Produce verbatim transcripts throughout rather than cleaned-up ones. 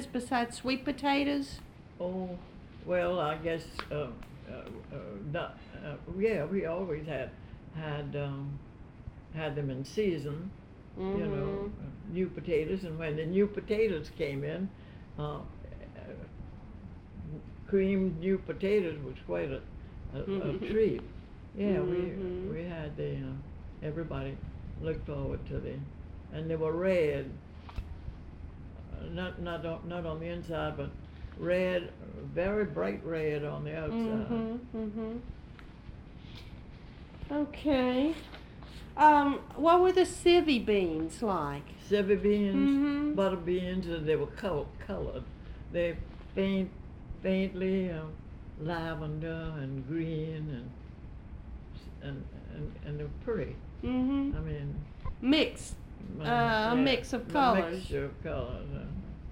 besides sweet potatoes? Oh, well, I guess, uh, uh, uh, not, uh, yeah, we always had, had, um, had them in season, Mm-hmm. you know, uh, new potatoes, and when the new potatoes came in, uh, uh, creamed new potatoes was quite a, a, a treat. Yeah, Mhm. we, we had the, uh, everybody looked forward to the, and they were red, uh, not, not on, not on the inside, but red, very bright red on the outside. Mm-hmm. Mm-hmm. Okay. Um, what were the civvy beans like? Civvy beans, Mhm. butter beans, and they were col- colored. They faint, faintly uh, lavender and green, and and and, and they're pretty. Mm-hmm. I mean, Mixed. uh, Uh, yeah, a mix of the colors. mixture of colors. Uh,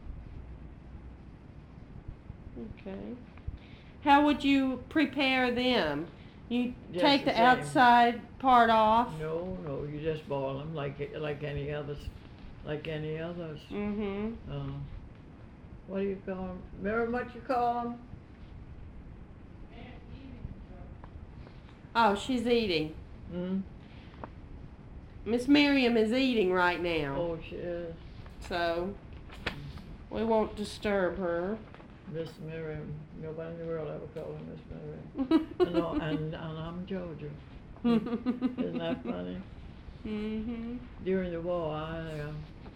Okay. How would you prepare them? You Just take the the same. outside part off. no, no, you just boil them like like any others, like any others. Mm-hmm. Uh, what do you call them? Very much you call them? Oh, she's eating. Hmm? Miss Miriam is eating right now. Oh, she is. So we won't disturb her. Miss Miriam. Nobody in the world ever called her Miss Miriam. and, no, and, and I'm Georgia. Isn't that funny? Mm-hmm. During the war, I, uh,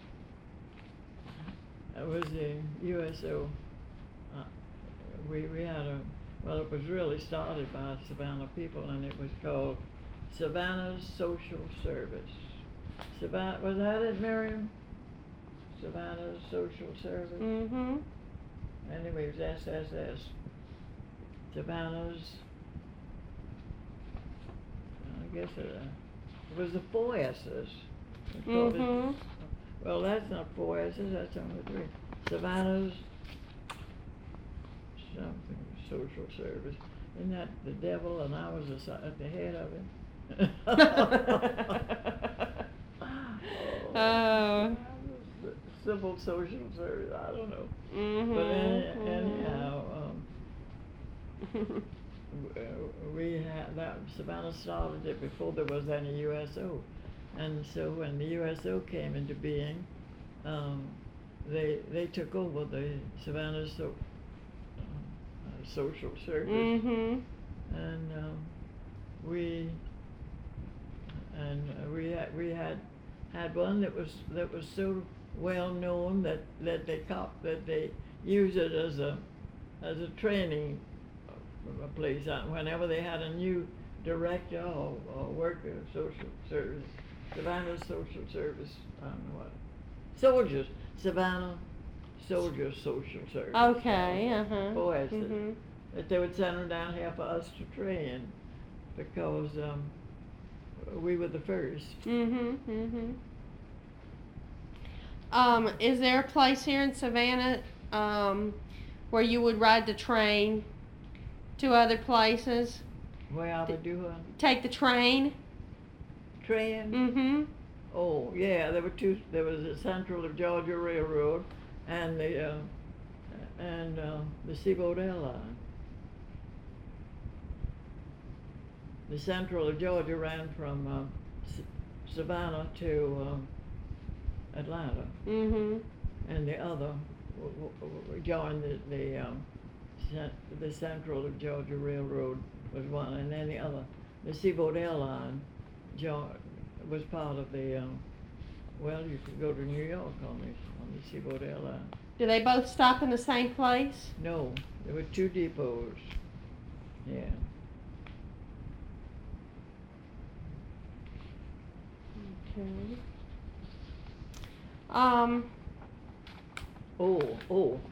I was the U S O. Uh, we, we had a, well, it was really started by Savannah people, and it was called Savannah's Social Service. Savannah, was that it, Miriam? Savannah's Social Service? Mm-hmm. Anyway, it was S S S. Savannah's, I guess it, uh, it was the four S's. We called it- Mm-hmm. Well, that's not four S's, that's only three. Savannah's something, social service. Isn't that the devil, and I was the, at the head of it? Oh. Civil social service, I don't know. Mm-hmm. But any, Mhm. anyhow, um, w- uh, we had that, Savannah started it before there was any U S O. And so when the U S O came into being, um, they, they took over the Savannah so, uh, social service. Mm-hmm. And, um, we, and uh, we had, we had, had one that was, that was so well known that, that they cop, that they use it as a, as a training uh, place. Uh, Whenever they had a new director or, or worker, social service, Savannah Social Service, I don't know what, soldiers, Savannah Soldiers Social Service. Okay, uh-huh. Four S's. Mm-hmm. That they would send them down here for us to train, because um, we were the first. Mm-hmm. Mm-hmm. Um, is there a place here in Savannah um, where you would ride the train to other places? Where I would do a Take the train? train. Mm-hmm. Oh, yeah, there were two, there was the Central of Georgia Railroad and the, uh, and, uh, the Seaboard Airline. The Central of Georgia ran from, uh, S- Savannah to, uh, Atlanta, Mm-hmm. and the other w- w- w- joined the, the, um, cen- the Central of Georgia Railroad was one, and then the other, the Seaboard Airline joined, was part of the, um, well, you could go to New York on the, on the Seaboard Airline. Do they both stop in the same place? No, there were two depots. Yeah. Okay. Um, Oh, oh,